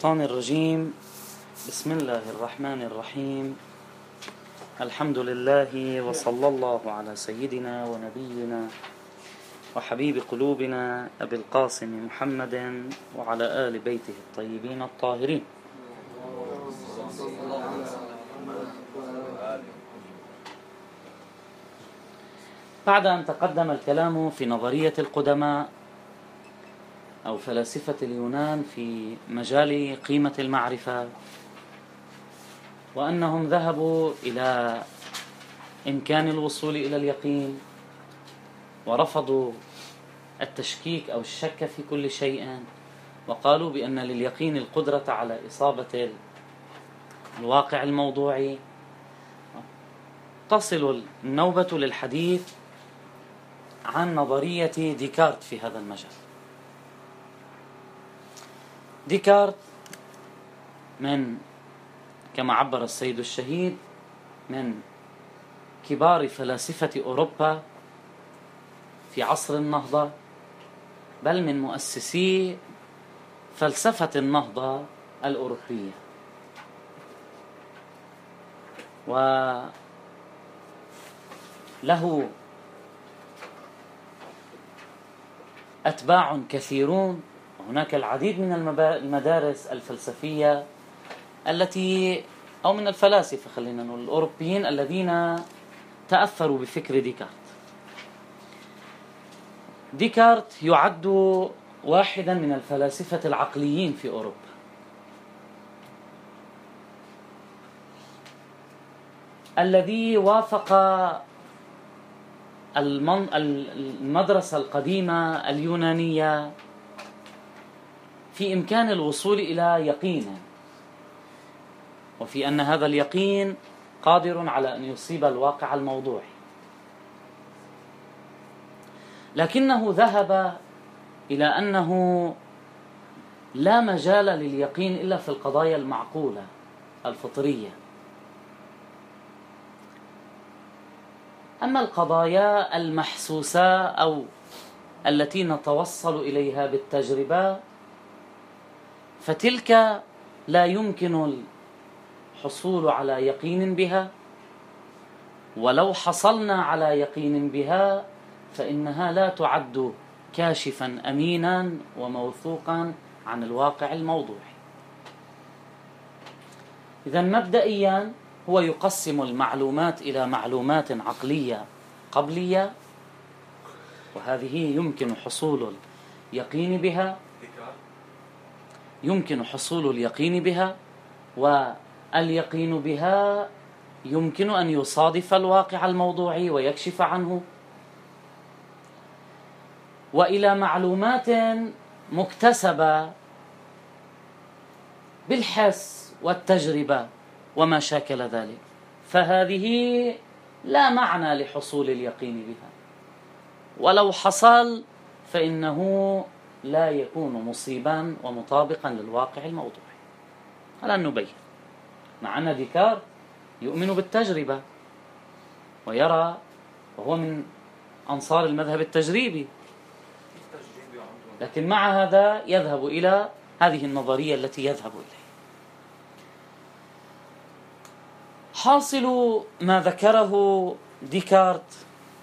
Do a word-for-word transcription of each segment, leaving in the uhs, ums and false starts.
الشيطان الرجيم. بسم الله الرحمن الرحيم. الحمد لله وصلى الله على سيدنا ونبينا وحبيب قلوبنا أبي القاسم محمد وعلى آل بيته الطيبين الطاهرين. بعد أن تقدم الكلام في نظرية القدماء أو فلاسفة اليونان في مجال قيمة المعرفة، وأنهم ذهبوا إلى إمكان الوصول إلى اليقين ورفضوا التشكيك أو الشك في كل شيء، وقالوا بأن لليقين القدرة على إصابة الواقع الموضوعي، تصل النوبة للحديث عن نظرية ديكارت في هذا المجال. ديكارت من كما عبر السيد الشهيد من كبار فلاسفة أوروبا في عصر النهضة، بل من مؤسسي فلسفة النهضة الأوروبية، وله أتباع كثيرون. هناك العديد من المدارس الفلسفية التي أو من الفلاسفة خلينا نقول الأوروبيين الذين تأثروا بفكر ديكارت. ديكارت يعد واحدا من الفلاسفة العقليين في أوروبا، الذي وافق المدرسة القديمة اليونانية في إمكان الوصول إلى يقين، وفي أن هذا اليقين قادر على أن يصيب الواقع الموضوعي، لكنه ذهب إلى أنه لا مجال لليقين إلا في القضايا المعقولة الفطرية. أما القضايا المحسوسة أو التي نتوصل إليها بالتجربة فتلك لا يمكن الحصول على يقين بها، ولو حصلنا على يقين بها فإنها لا تعد كاشفا أمينا وموثوقا عن الواقع الموضوعي. إذن مبدئيا هو يقسم المعلومات إلى معلومات عقلية قبلية، وهذه يمكن حصول اليقين بها يمكن حصول اليقين بها واليقين بها يمكن أن يصادف الواقع الموضوعي ويكشف عنه، وإلى معلومات مكتسبة بالحس والتجربة وما شاكل ذلك، فهذه لا معنى لحصول اليقين بها، ولو حصل فإنه لا يكون مصيبا ومطابقا للواقع الموضوعي. هلا نبين. مع أن ديكارت يؤمن بالتجربة ويرى، وهو من أنصار المذهب التجريبي، لكن مع هذا يذهب إلى هذه النظرية التي يذهب إليها. حاصل ما ذكره ديكارت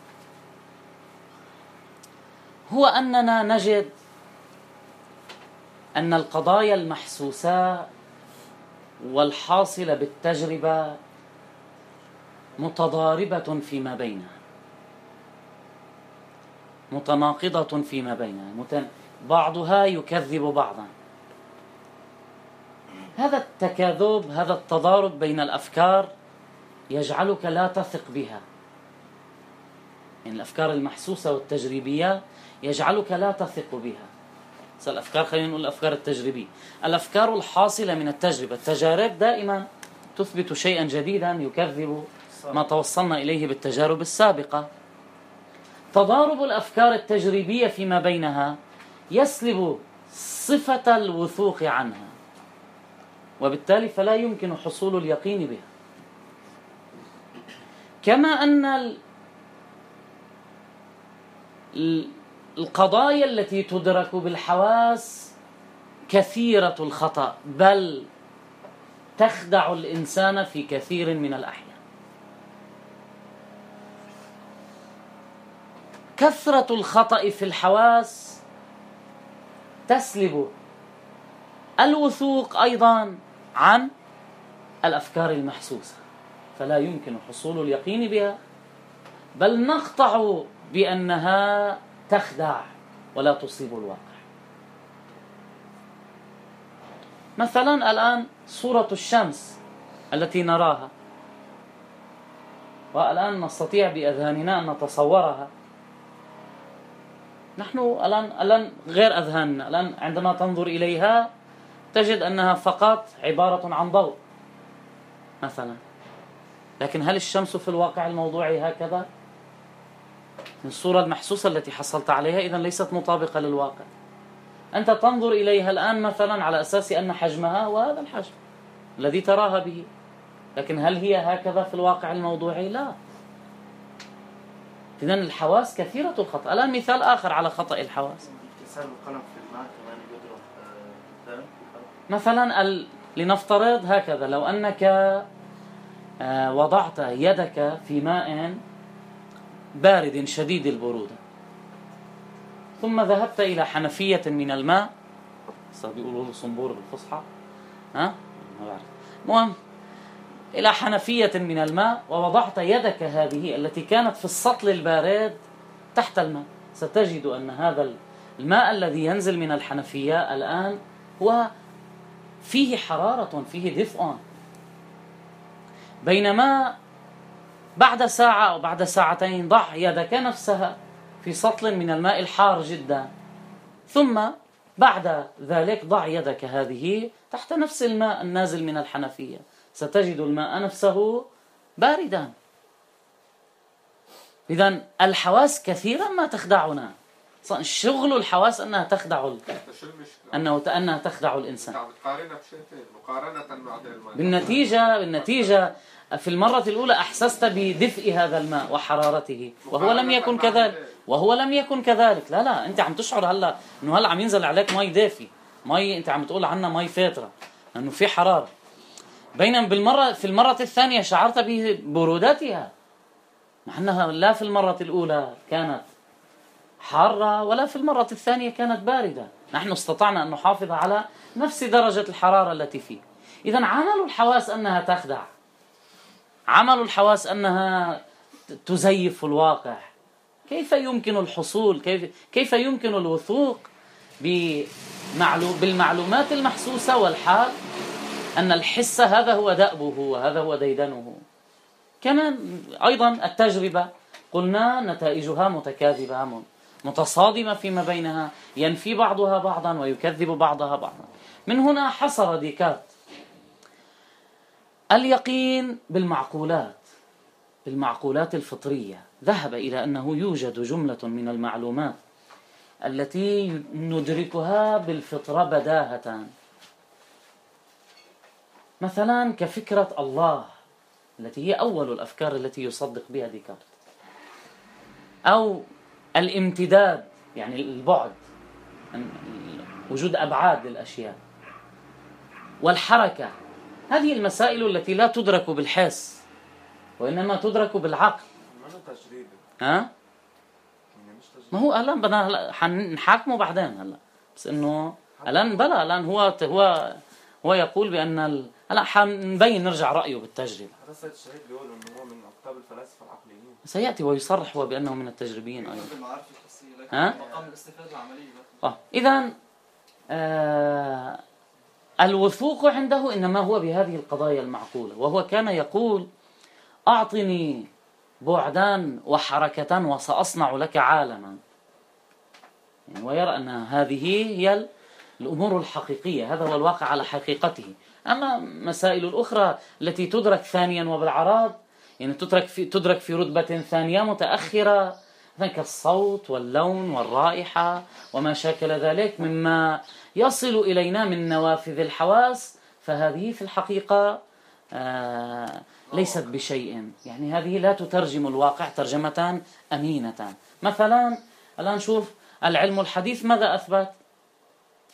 هو أننا نجد أن القضايا المحسوسة والحاصلة بالتجربة متضاربة فيما بينها، متناقضة فيما بينها، متن... بعضها يكذب بعضا. هذا التكاذب، هذا التضارب بين الأفكار يجعلك لا تثق بها، يعني الأفكار المحسوسة والتجريبية يجعلك لا تثق بها. الأفكار خلينا نقول الأفكار التجريبية، الأفكار الحاصلة من التجربة. التجارب دائما تثبت شيئا جديدا يكذب ما توصلنا إليه بالتجارب السابقة. تضارب الأفكار التجريبية فيما بينها يسلب صفة الوثوق عنها، وبالتالي فلا يمكن حصول اليقين بها. كما أن القضايا التي تدرك بالحواس كثيرة الخطأ، بل تخدع الإنسان في كثير من الأحيان. كثرة الخطأ في الحواس تسلب الوثوق أيضا عن الأفكار المحسوسة، فلا يمكن حصول اليقين بها، بل نقطع بأنها تخدع ولا تصيب الواقع. مثلا الآن صورة الشمس التي نراها، والآن نستطيع بأذهاننا أن نتصورها. نحن الآن الآن غير أذهاننا، الآن عندما تنظر إليها تجد أنها فقط عبارة عن ضوء مثلا، لكن هل الشمس في الواقع الموضوعي هكذا؟ الصورة المحسوسة التي حصلت عليها إذن ليست مطابقة للواقع. أنت تنظر إليها الآن مثلا على أساس أن حجمها هو هذا الحجم الذي تراها به، لكن هل هي هكذا في الواقع الموضوعي؟ لا. إذن الحواس كثيرة الخطأ. الآن مثال آخر على خطأ الحواس، مثلا ال... لنفترض هكذا، لو أنك وضعت يدك في ماء بارد شديد البرودة، ثم ذهبت إلى حنفية من الماء، بيقولوا له صنبور بالفصحى، ها ما بعرف، المهم إلى حنفية من الماء، ووضعت يدك هذه التي كانت في السطل البارد تحت الماء، ستجد أن هذا الماء الذي ينزل من الحنفية الآن هو فيه حرارة، فيه دفء، بينما بعد ساعة أو بعد ساعتين ضع يدك نفسها في سطل من الماء الحار جدا، ثم بعد ذلك ضع يدك هذه تحت نفس الماء النازل من الحنفية، ستجد الماء نفسه باردا. إذن الحواس كثيرا ما تخدعنا، شغل الحواس أنها تخدع أنه أنها تخدع الإنسان. بالنتيجة بالنتيجة في المرة الأولى أحسست بدفء هذا الماء وحرارته، وهو لم يكن كذلك، وهو لم يكن كذلك. لا لا أنت عم تشعر هلا إنه هلا عم ينزل عليك مي دافي، مي أنت عم تقول عنها مي فاترة لأنه في حرارة، بينما بالمرة في المرة الثانية شعرت ببرودتها، مع أنها لا في المرة الأولى كانت حارة ولا في المرة الثانية كانت باردة. نحن استطعنا أن نحافظ على نفس درجة الحرارة التي فيه. إذن عمل الحواس أنها تخدع، عمل الحواس أنها تزيف الواقع. كيف يمكن الحصول، كيف, كيف يمكن الوثوق بالمعلومات المحسوسة والحال أن الحس هذا هو دأبه وهذا هو ديدنه؟ كمان أيضا التجربة قلنا نتائجها متكاذبة متصادمة فيما بينها، ينفي بعضها بعضا ويكذب بعضها بعضا. من هنا حصر ديكارت اليقين بالمعقولات، بالمعقولات الفطرية، ذهب إلى أنه يوجد جملة من المعلومات التي ندركها بالفطرة بداهة، مثلا كفكرة الله التي هي أول الأفكار التي يصدق بها ديكارت، أو الامتداد يعني البعد، وجود أبعاد للأشياء، والحركة. هذه المسائل التي لا تدرك بالحس وإنما تدرك بالعقل. ها؟ ما هو الآن بدنا هلا حنحاكمه بعدين هلا، بس إنه الآن بلا الآن هو هو هو يقول بأن ال... هلا حنبين نرجع رأيه بالتجربة. هذا السيد الشهيد بيقول إنه هو من أقطاب الفلاسفة العقليين. سيأتي ويصرح هو بأنه من التجريبيين أيضا. ها؟ آه. إذن آه الوثوق عنده إنما هو بهذه القضايا المعقولة، وهو كان يقول أعطني بعدان وحركة وسأصنع لك عالما، يعني ويرى أن هذه هي الأمور الحقيقية، هذا هو الواقع على حقيقته. أما مسائل الأخرى التي تدرك ثانيا وبالعراض، يعني تدرك في, تدرك في رتبة ثانية متأخرة، كالصوت واللون والرائحة وما شاكل ذلك مما يصل إلينا من نوافذ الحواس، فهذه في الحقيقة آه ليست بشيء، يعني هذه لا تترجم الواقع ترجمة أمينة. مثلا الآن شوف العلم الحديث ماذا أثبت؟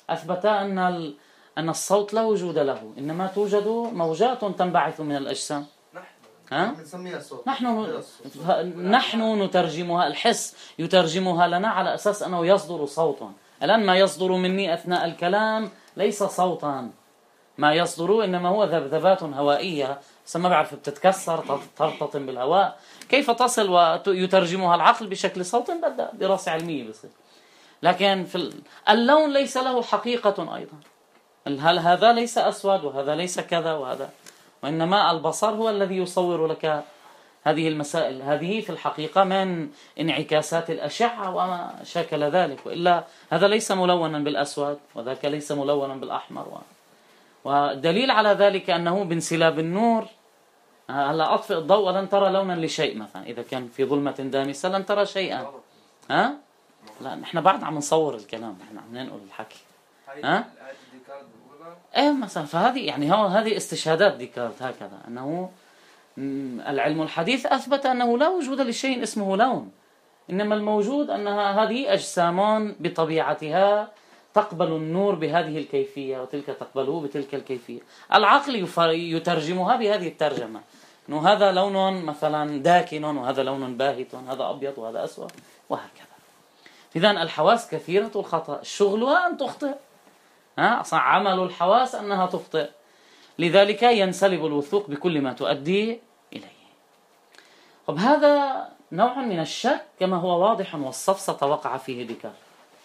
أثبت أن أن الصوت لا وجود له، إنما توجد موجات تنبعث من الأجسام. ها؟ نحن نحن نترجمها، الحس يترجمها لنا على أساس أنه يصدر صوتا. الآن ما يصدر مني أثناء الكلام ليس صوتا، ما يصدر إنما هو ذبذبات هوائية، بس ما بعرف بتتكسر ترتطم بالهواء. كيف تصل ويترجمها العقل بشكل صوت؟ بدأ دراسة علمية بصير. لكن في اللون ليس له حقيقة أيضا. هل هذا ليس أسود وهذا ليس كذا وهذا، وإنما البصر هو الذي يصور لك هذه المسائل. هذه في الحقيقة من انعكاسات الأشعة وما شاكل ذلك، وإلا هذا ليس ملونا بالأسود وذاك ليس ملونا بالأحمر. والدليل على ذلك أنه بانسلاب النور، هلا أطفئ الضوء ولن ترى لونا لشيء، مثلا إذا كان في ظلمة دامسة لن ترى شيئا. ها؟ لا نحن بعد عم نصور الكلام، نحن عم ننقل الحكي. ها؟ ايه مثلا، فهذه يعني هو هذه استشهادات ديكارت هكذا، أنه العلم الحديث أثبت أنه لا وجود لشيء اسمه لون، إنما الموجود أنها هذه أجسام بطبيعتها تقبل النور بهذه الكيفية وتلك تقبله بتلك الكيفية. العقل يترجمها بهذه الترجمة، أنه هذا لون مثلا داكن وهذا لون باهت، هذا أبيض وهذا أسود وهكذا. إذن الحواس كثيرة الخطأ، شغلها أن تخطئ. ها؟ أصلا عمل الحواس أنها تخطئ، لذلك ينسلب الوثوق بكل ما تؤدي إليه. طب هذا نوع من الشك كما هو واضح، والسفسطة وقع فيه ديكارت،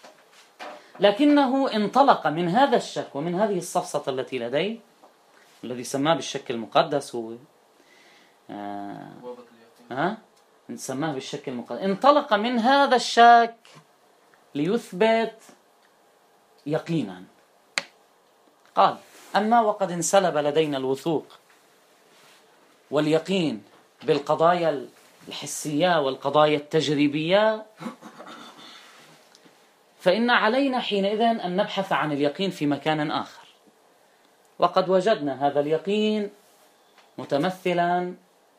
لكنه انطلق من هذا الشك ومن هذه السفسطة التي لديه، الذي سماه بالشك المقدس هو آه ها سماه بالشك المقدس. انطلق من هذا الشك ليثبت يقينا. قال: أما وقد انسلب لدينا الوثوق واليقين بالقضايا الحسية والقضايا التجريبية، فإن علينا حينئذ أن نبحث عن اليقين في مكان آخر. وقد وجدنا هذا اليقين متمثلا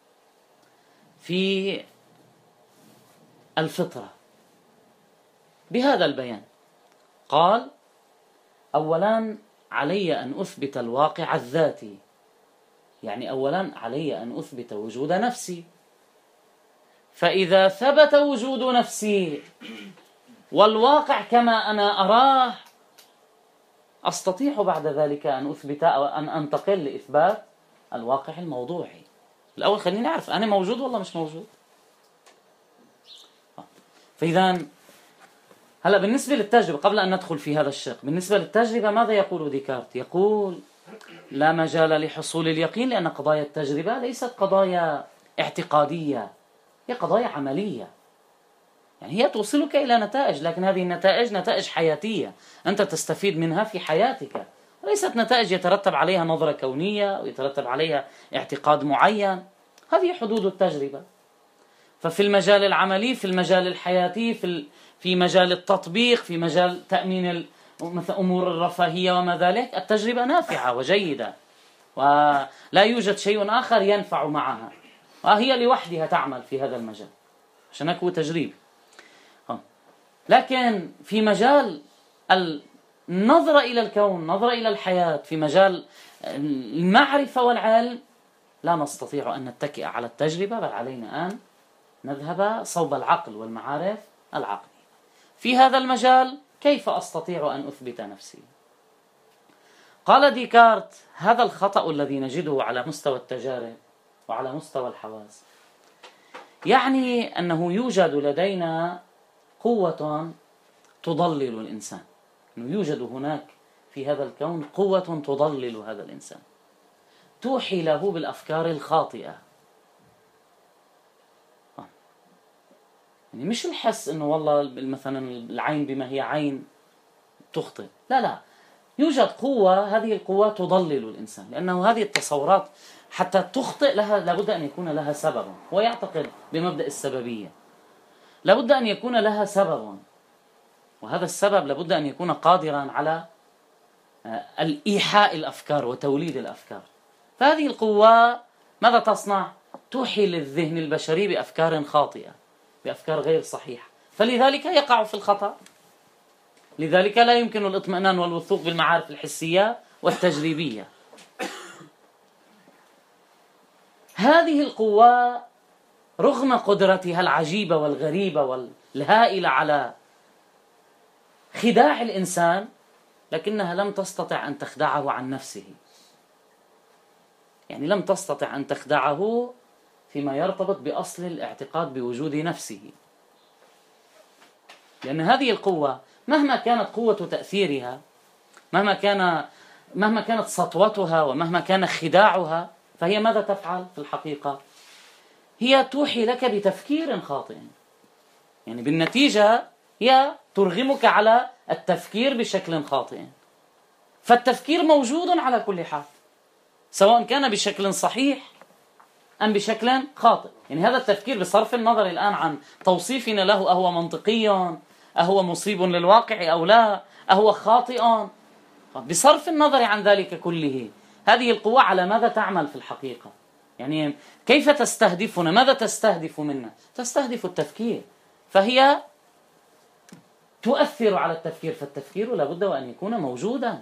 في الفطرة بهذا البيان. قال: أولا علي أن أثبت الواقع الذاتي، يعني أولا علي أن أثبت وجود نفسي، فإذا ثبت وجود نفسي والواقع كما أنا أراه، أستطيع بعد ذلك أن أثبت أو أن أنتقل لإثبات الواقع الموضوعي. الأول خليني أعرف أنا موجود ولا مش موجود. فإذا هلأ بالنسبة للتجربة، قبل أن ندخل في هذا الشق، بالنسبة للتجربة ماذا يقول ديكارت؟ يقول: لا مجال لحصول اليقين، لأن قضايا التجربة ليست قضايا اعتقادية، هي قضايا عملية، يعني هي توصلك إلى نتائج، لكن هذه النتائج نتائج حياتية أنت تستفيد منها في حياتك، وليست نتائج يترتب عليها نظرة كونية ويترتب عليها اعتقاد معين. هذه حدود التجربة. ففي المجال العملي، في المجال الحياتي، في في مجال التطبيق، في مجال تأمين أمور الرفاهية وما ذلك، التجربة نافعة وجيدة، ولا يوجد شيء آخر ينفع معها، وهي لوحدها تعمل في هذا المجال، عشان هو تجريب. لكن في مجال النظرة إلى الكون، نظرة إلى الحياة، في مجال المعرفة والعلم، لا نستطيع أن نتكئ على التجربة، بل علينا أن نذهب صوب العقل والمعارف العقلية. في هذا المجال كيف أستطيع أن أثبت نفسي؟ قال ديكارت: هذا الخطأ الذي نجده على مستوى التجارب وعلى مستوى الحواس، يعني أنه يوجد لدينا قوة تضلل الإنسان، أنه يوجد هناك في هذا الكون قوة تضلل هذا الإنسان، توحي له بالأفكار الخاطئة. يعني مش الحس أنه والله مثلا العين بما هي عين تخطئ، لا لا، يوجد قوة، هذه القوة تضلل الإنسان، لأنه هذه التصورات حتى تخطئ لها لابد أن يكون لها سبب. هو يعتقد بمبدأ السببية، لابد أن يكون لها سبب، وهذا السبب لابد أن يكون قادرا على الإيحاء الأفكار وتوليد الأفكار. فهذه القوة ماذا تصنع؟ توحي للذهن البشري بأفكار خاطئة، بأفكار غير صحيحة، فلذلك يقع في الخطأ. لذلك لا يمكن الاطمئنان والوثوق بالمعارف الحسية والتجريبية. هذه القوى رغم قدرتها العجيبة والغريبة والهائلة على خداع الإنسان، لكنها لم تستطع أن تخدعه عن نفسه. يعني لم تستطع أن تخدعه فيما يرتبط بأصل الاعتقاد بوجود نفسه، لأن هذه القوة مهما كانت قوة تأثيرها، مهما كان مهما كانت سطوتها، ومهما كان خداعها، فهي ماذا تفعل في الحقيقة؟ هي توحي لك بتفكير خاطئ. يعني بالنتيجة هي ترغمك على التفكير بشكل خاطئ. فالتفكير موجود على كل حال، سواء كان بشكل صحيح أم بشكل خاطئ. يعني هذا التفكير بصرف النظر الآن عن توصيفنا له، أهو منطقي، أهو مصيب للواقع أو لا، أهو خاطئ، بصرف النظر عن ذلك كله، هذه القوة على ماذا تعمل في الحقيقة؟ يعني كيف تستهدفنا؟ ماذا تستهدف منا؟ تستهدف التفكير، فهي تؤثر على التفكير، فالتفكير لابد وأن يكون موجودا.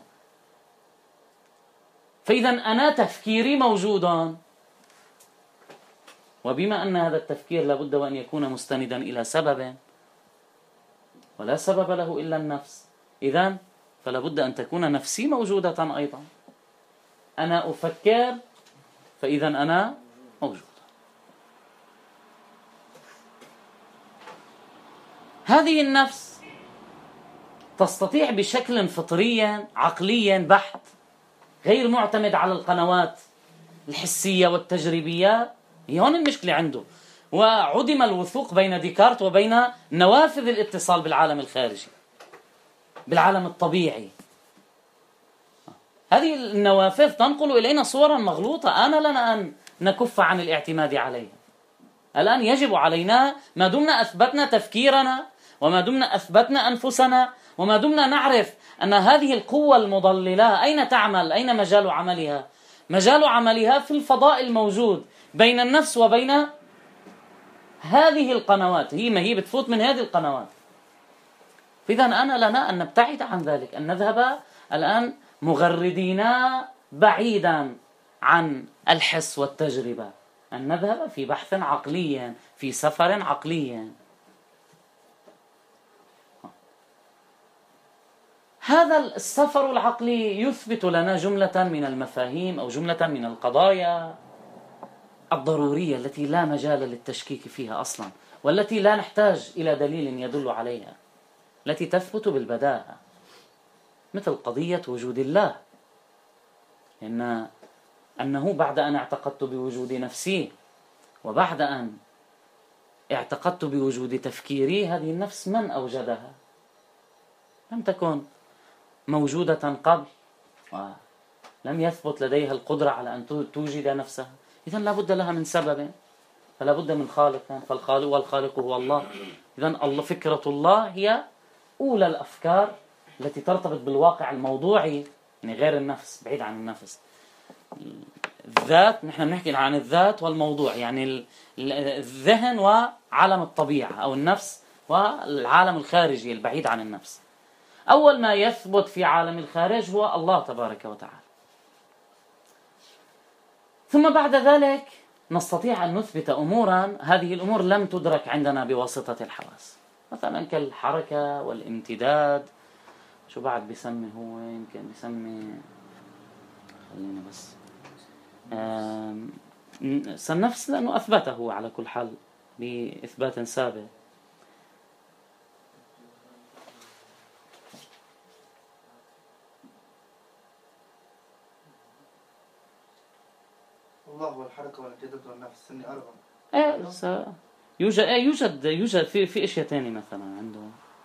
فإذا أنا تفكيري موجودا، وبما أن هذا التفكير لابد وأن يكون مستندا إلى سبب، ولا سبب له إلا النفس، إذن فلابد أن تكون نفسي موجودة أيضا. أنا أفكر، فإذا أنا موجود. هذه النفس تستطيع بشكل فطري عقلي بحت، غير معتمد على القنوات الحسية والتجريبية. هي هون المشكلة عنده، وعدم الوثوق بين ديكارت وبين نوافذ الاتصال بالعالم الخارجي، بالعالم الطبيعي. هذه النوافذ تنقل إلينا صورا مغلوطة، آن لنا أن نكف عن الاعتماد عليها. الآن يجب علينا، ما دمنا أثبتنا تفكيرنا، وما دمنا أثبتنا أنفسنا، وما دمنا نعرف أن هذه القوة المضللة أين تعمل، أين مجال عملها؟ مجال عملها في الفضاء الموجود بين النفس وبين هذه القنوات. هي ما هي بتفوت من هذه القنوات. فإذا أنا لنا أن نبتعد عن ذلك، أن نذهب الآن مغردين بعيدا عن الحس والتجربة، أن نذهب في بحث عقلي، في سفر عقلي. هذا السفر العقلي يثبت لنا جملة من المفاهيم أو جملة من القضايا الضرورية التي لا مجال للتشكيك فيها أصلا، والتي لا نحتاج إلى دليل يدل عليها، التي تثبت بالبداهة، مثل قضية وجود الله. إن أنه بعد أن اعتقدت بوجود نفسي، وبعد أن اعتقدت بوجود تفكيري، هذه النفس من أوجدها؟ لم تكن موجودة قبل، ولم يثبت لديها القدرة على أن توجد نفسها. إذن لا بد لها من سبب، فلا بد من خالق، فالخالق والخالق هو الله. إذن الله، فكرة الله هي أولى الأفكار التي ترتبط بالواقع الموضوعي، يعني غير النفس، بعيد عن النفس. الذات، نحن بنحكي عن الذات والموضوع، يعني الذهن وعالم الطبيعة، أو النفس والعالم الخارجي البعيد عن النفس. أول ما يثبت في عالم الخارج هو الله تبارك وتعالى. ثم بعد ذلك نستطيع أن نثبت أمورا، هذه الأمور لم تدرك عندنا بواسطة الحواس، مثلا كالحركة والامتداد. شو بعد بيسمي هو؟ يمكن بيسمي، خلينا بس النفس، لأنه أثبته على كل حال بإثبات سابق. الله والحركة والامتداد والنفس، إني أرغب. إيه يوجد إيه يوجد يوجد في في أشياء تانية مثلا عنده.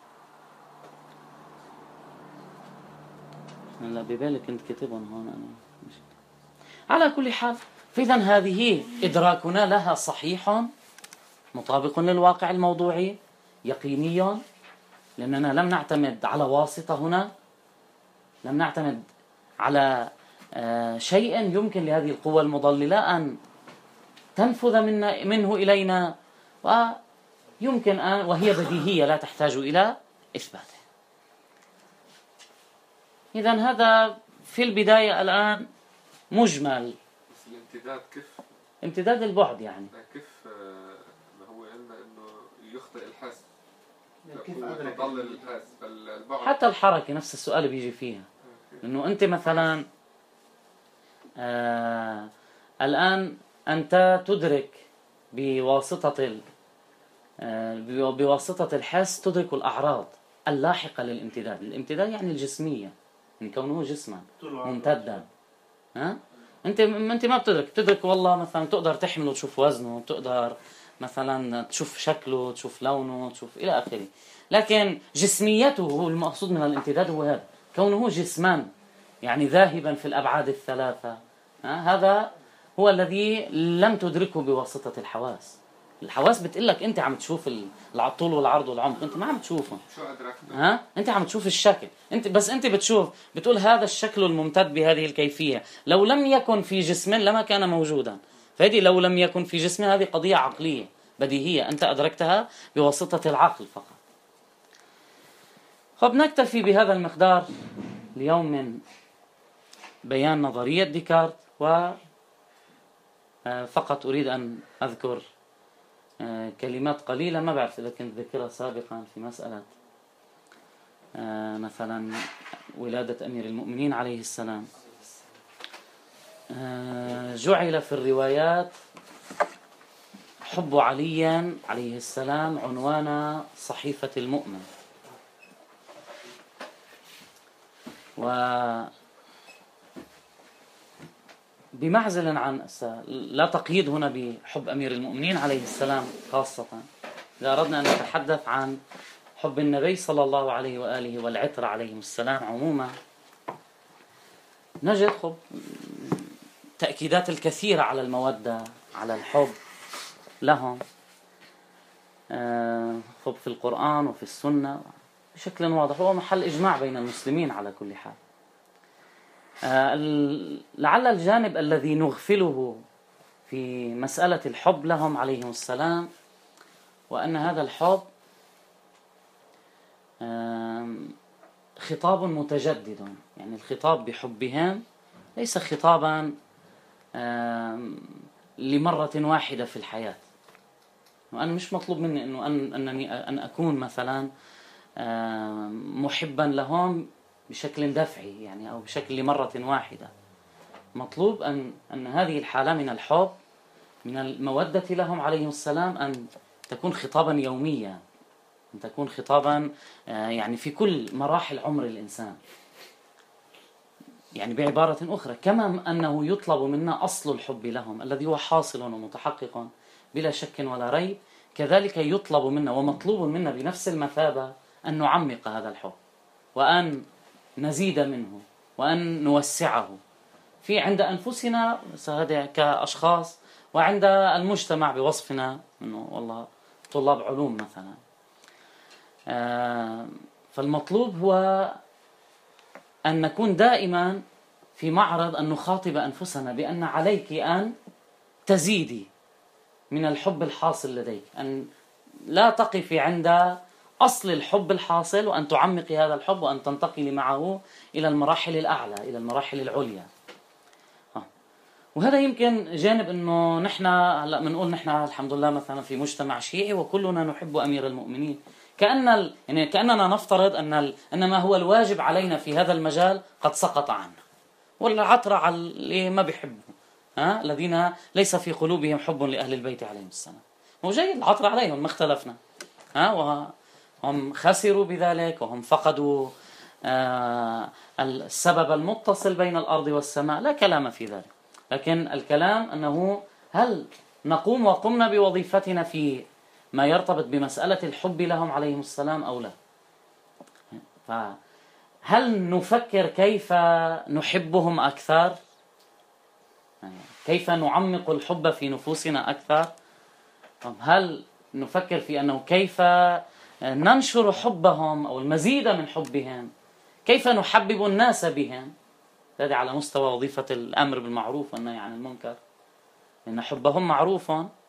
لا ببالي كنت كتبهم هون أنا. مش. على كل حال، فإذا هذه إدراكنا لها صحيح مطابق للواقع الموضوعي يقيني، لأننا لم نعتمد على واسطة هنا، لم نعتمد على شيء يمكن لهذه القوة المضللة أن تنفذ منا منه إلينا، ويمكن أن، وهي بديهية لا تحتاج إلى إثباته. إذا هذا في البداية الآن مجمل. بس الامتداد كيف؟ امتداد البعد يعني كيف ما هو قلنا إنه يخطئ الحس، كيف هو أدرك يضل الحس فالبعد حتى الحركة نفس السؤال بيجي فيها. إنه أنت مثلا آه الآن أنت تدرك بواسطة ال آه بواسطة الحس تدرك الأعراض اللاحقة للامتداد. الامتداد يعني الجسمية، يعني كونه جسما ممتدا. ها أنت أنت ما بتدرك، بتدرك والله مثلا تقدر تحمله، تشوف وزنه، تقدر مثلا تشوف شكله، تشوف لونه، تشوف إلى آخره. لكن جسميته هو المقصود من الامتداد، هو هذا كونه جسما يعني ذاهبا في الأبعاد الثلاثة. هذا هو الذي لم تدركه بواسطة الحواس. الحواس بتقلك أنت عم تشوف الطول والعرض والعمق، أنت ما عم تشوفه. شو أدركته؟ ها أنت عم تشوف الشكل، أنت بس أنت بتشوف بتقول هذا الشكل الممتد بهذه الكيفية. لو لم يكن في جسم لما كان موجودا. فهذه لو لم يكن في جسم هذه قضية عقلية بديهية أنت أدركتها بواسطة العقل فقط. طب نكتفي بهذا المقدار اليوم من بيان نظرية ديكارت، وفقط أريد أن أذكر كلمات قليلة ما بعرف إذا كنت ذكرها سابقا في مسألة مثلا ولادة أمير المؤمنين عليه السلام. جعل في الروايات حب علي عليه السلام عنوان صحيفة المؤمن، و بمعزل عن لا تقييد هنا بحب أمير المؤمنين عليه السلام خاصة، إذا أردنا أن نتحدث عن حب النبي صلى الله عليه وآله والعترة عليهم السلام عموما، نجد خب تأكيدات الكثيرة على المودة، على الحب لهم خب في القرآن وفي السنة بشكل واضح، هو محل إجماع بين المسلمين على كل حال. لعل الجانب الذي نغفله في مسألة الحب لهم عليهم السلام، وأن هذا الحب خطاب متجدد، يعني الخطاب بحبهم ليس خطابا لمرة واحدة في الحياة. وأنا مش مطلوب مني أنه أن أنني أن أكون مثلا محبا لهم بشكل دفعي يعني أو بشكل مرة واحدة. مطلوب أن أن هذه الحالة من الحب من المودة لهم عليهم السلام أن تكون خطابا يوميا، أن تكون خطابا يعني في كل مراحل عمر الإنسان. يعني بعبارة أخرى، كما أنه يطلب منا أصل الحب لهم الذي هو حاصل ومتحقق بلا شك ولا ريب، كذلك يطلب منا ومطلوب منا بنفس المثابة أن نعمق هذا الحب وأن نزيد منه وأن نوسعه في عند أنفسنا كأشخاص، وعند المجتمع بوصفنا أنه والله طلاب علوم مثلا. فالمطلوب هو أن نكون دائما في معرض أن نخاطب أنفسنا بأن عليك أن تزيدي من الحب الحاصل لديك، أن لا تقفي عند أصل الحب الحاصل وأن تعمقي هذا الحب وأن تنتقلي معه إلى المراحل الأعلى، إلى المراحل العليا. وهذا يمكن جانب أنه نحن هلا بنقول نحن الحمد لله مثلا في مجتمع شيعي وكلنا نحب أمير المؤمنين، كأن ال... يعني كأننا نفترض أن ال... أن ما هو الواجب علينا في هذا المجال قد سقط عنا، والعطرة على اللي ما بيحبوا، ها الذين ليس في قلوبهم حب لأهل البيت عليهم السلام. هو جيد العطر عليهم ما اختلفنا، ها وهم خسروا بذلك وهم فقدوا آه السبب المتصل بين الأرض والسماء، لا كلام في ذلك. لكن الكلام أنه هل نقوم وقمنا بوظيفتنا في ما يرتبط بمسألة الحب لهم عليهم السلام أو لا؟ فهل نفكر كيف نحبهم أكثر؟ كيف نعمق الحب في نفوسنا أكثر؟ هل نفكر في أنه كيف ننشر حبهم أو المزيد من حبهم؟ كيف نحبب الناس بهم؟ هذا على مستوى وظيفة الأمر بالمعروف والنهي عن المنكر، لأن حبهم معروف.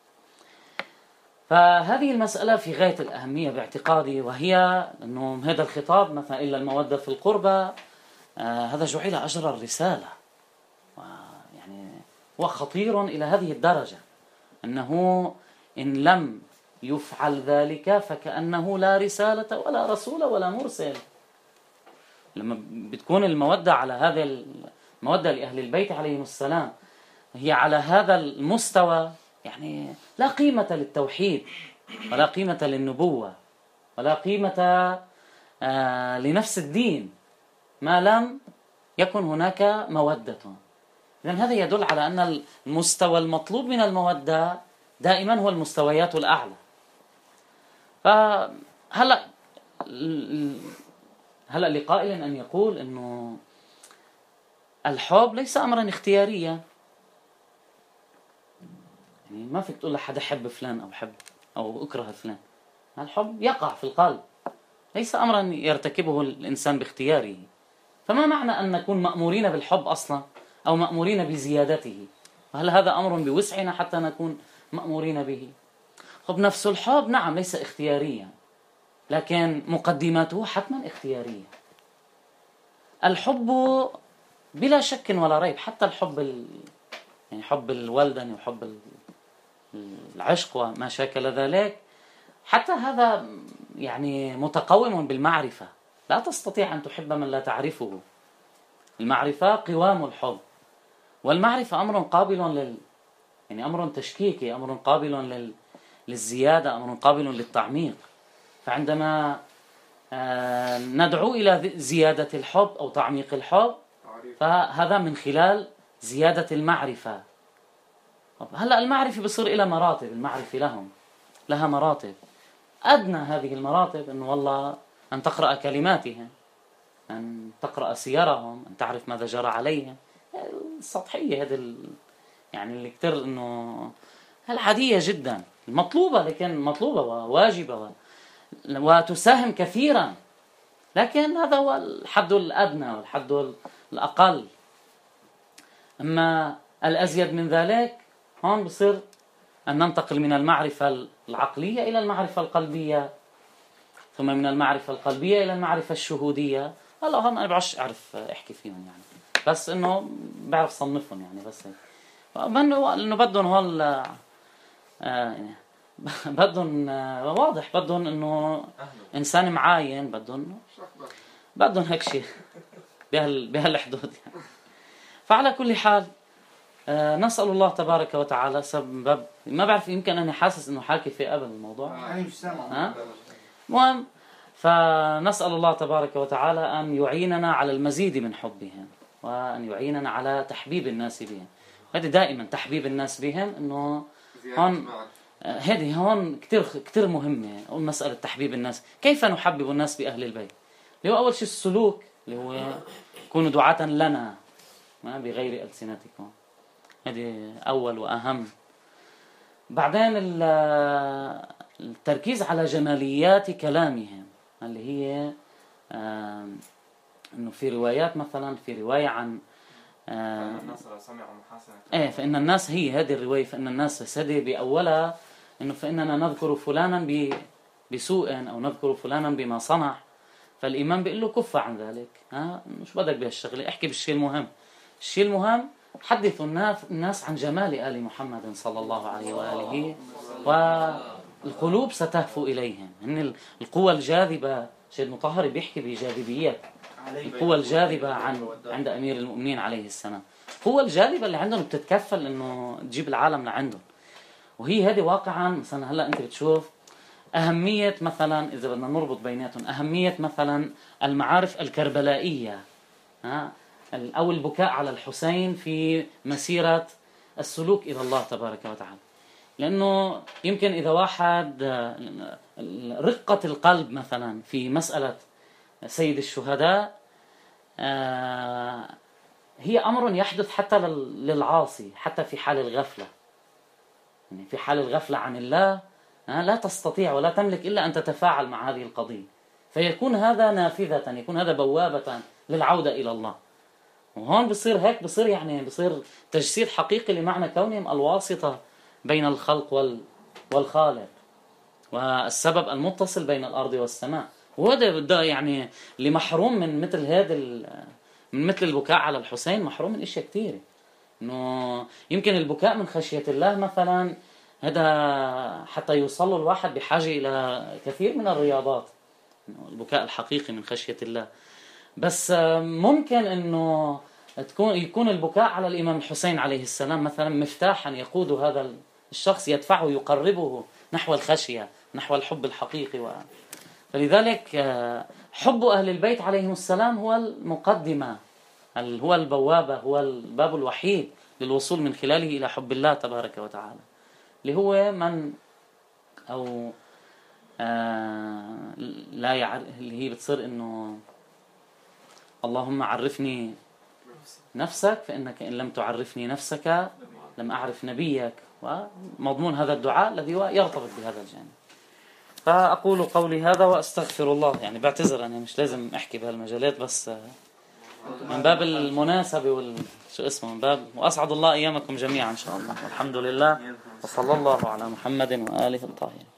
فهذه المسألة في غاية الأهمية باعتقادي، وهي أنه هذا الخطاب مثلا إلا المودة في القربى آه هذا جعل أجر الرسالة. يعني هو خطير إلى هذه الدرجة أنه إن لم يفعل ذلك فكأنه لا رسالة ولا رسول ولا مرسل. لما بتكون المودة على هذا المودة لأهل البيت عليهم السلام هي على هذا المستوى، يعني لا قيمة للتوحيد ولا قيمة للنبوة ولا قيمة آه لنفس الدين ما لم يكن هناك مودة. إذن هذا يدل على أن المستوى المطلوب من المودة دائما هو المستويات الأعلى. فهلأ هلأ لقائل أن يقول أنه الحب ليس أمرا اختياريا، يعني ما فيك تقول لحد حب فلان أو حب أو أكره فلان. الحب يقع في القلب، ليس أمرا يرتكبه الإنسان باختياره. فما معنى أن نكون مأمورين بالحب أصلا أو مأمورين بزيادته؟ هل هذا أمر بوسعنا حتى نكون مأمورين به؟ خب نفس الحب نعم ليس اختياريا، لكن مقدماته حتما اختيارية. الحب بلا شك ولا ريب، حتى الحب ال... يعني حب الولدني وحب العشق وما شاكل ذلك، حتى هذا يعني متقوم بالمعرفة. لا تستطيع أن تحب من لا تعرفه. المعرفة قوام الحب، والمعرفة أمر قابل لل يعني أمر تشكيكي، أمر قابل لل... للزيادة، أمر قابل للتعميق. فعندما آه ندعو إلى زيادة الحب أو تعميق الحب فهذا من خلال زيادة المعرفة. هلأ المعرفة بصير إلى مراتب، المعرفة لهم لها مراتب. أدنى هذه المراتب أنه والله أن تقرأ كلماتهم، أن تقرأ سيرهم، أن تعرف ماذا جرى عليهم. السطحية هذه ال... يعني اللي كتير أنه العادية جدا، المطلوبة، لكن مطلوبة وواجبة و... وتساهم كثيرا، لكن هذا هو الحد الأدنى والحد الأقل. أما الأزيد من ذلك هون بصير أن ننتقل من المعرفة العقلية إلى المعرفة القلبية، ثم من المعرفة القلبية إلى المعرفة الشهودية. هلا هم أنا بعرفش أعرف أحكي فيهم يعني، بس إنه بعرف صنفهم يعني. بس إنه بدهم هول آه بدهم آه واضح، بدهم إنه إنسان معاين، بدهم بدهم هيك شيء بهال بهالحدود يعني. فعلى كل حال آه نسأل الله تبارك وتعالى سبب، ما بعرف يمكن أنا حاسس إنه حاكي في قبل الموضوع أنا مش سامع. ها المهم، فنسأل الله تبارك وتعالى أن يعيننا على المزيد من حبهم، وأن يعيننا على تحبيب الناس بهم. هذه دائما تحبيب الناس بهم، إنه هون هذه هون كتير كتير مهمة. مسألة تحبيب الناس، كيف نحبب الناس بأهل البيت؟ اللي هو أول شيء السلوك، اللي هو كونوا دعاة لنا ما بغير ألسنتكم، هذه أول وأهم. بعدين التركيز على جماليات كلامهم، اللي هي آه إنه في روايات مثلا، في رواية عن آه الناس سمعوا محاسنة إيه فإن الناس، هي هذه الرواية، فإن الناس سدي بأولها إنه فإننا نذكر فلانا بسوء أو نذكر فلانا بما صنع، فالإمام بيقول له كف عن ذلك، ها مش بدك بهالشغلة، احكي بالشيء المهم. الشيء المهم حدثوا الناس عن جمال آل محمد صلى الله عليه وآله، والقلوب ستهفو إليهم. إن القوة الجاذبة، سيد مطهر بيحكي بجاذبيات القوة الجاذبة عن عند أمير المؤمنين عليه السلام. القوة الجاذبة اللي عندهم بتتكفل إنه تجيب العالم لعندهم. وهي هذه واقعا مثلا هلا أنت بتشوف أهمية مثلا، إذا بدنا نربط بيناتهم، أهمية مثلا المعارف الكربلائية، ها أو البكاء على الحسين في مسيرة السلوك إلى الله تبارك وتعالى. لأنه يمكن إذا واحد رقة القلب مثلا في مسألة سيد الشهداء هي أمر يحدث حتى للعاصي، حتى في حال الغفلة، يعني في حال الغفلة عن الله لا تستطيع ولا تملك إلا أن تتفاعل مع هذه القضية، فيكون هذا نافذة، يكون هذا بوابة للعودة إلى الله. وهون بصير هيك، بصير يعني بصير تجسيد حقيقي لمعنى كونهم الواسطة بين الخلق والخالق، والسبب المتصل بين الأرض والسماء. وهذا بده يعني اللي محروم من مثل هذا من مثل البكاء على الحسين محروم من اشياء كثيره. انه يمكن البكاء من خشيه الله مثلا، هذا حتى يوصل الواحد بحاجه الى كثير من الرياضات، البكاء الحقيقي من خشيه الله. بس ممكن انه تكون يكون البكاء على الامام الحسين عليه السلام مثلا مفتاحا يقود هذا الشخص، يدفعه يقربه نحو الخشيه، نحو الحب الحقيقي. و... فلذلك حب اهل البيت عليهم السلام هو المقدمه، هو البوابه، هو الباب الوحيد للوصول من خلاله الى حب الله تبارك وتعالى، اللي هو من او آه لا يعرف، اللي هي بتصير انه اللهم عرفني نفسك فإنك إن لم تعرفني نفسك لم أعرف نبيك، ومضمون هذا الدعاء الذي يرتبط بهذا الجانب. فأقول قولي هذا وأستغفر الله. يعني بعتذر أنا مش لازم أحكي بهالمجالات، بس من باب المناسبة وال شو اسمه من باب، وأسعد الله أيامكم جميعا إن شاء الله. والحمد لله وصلى الله على محمد وآله الطاهرين.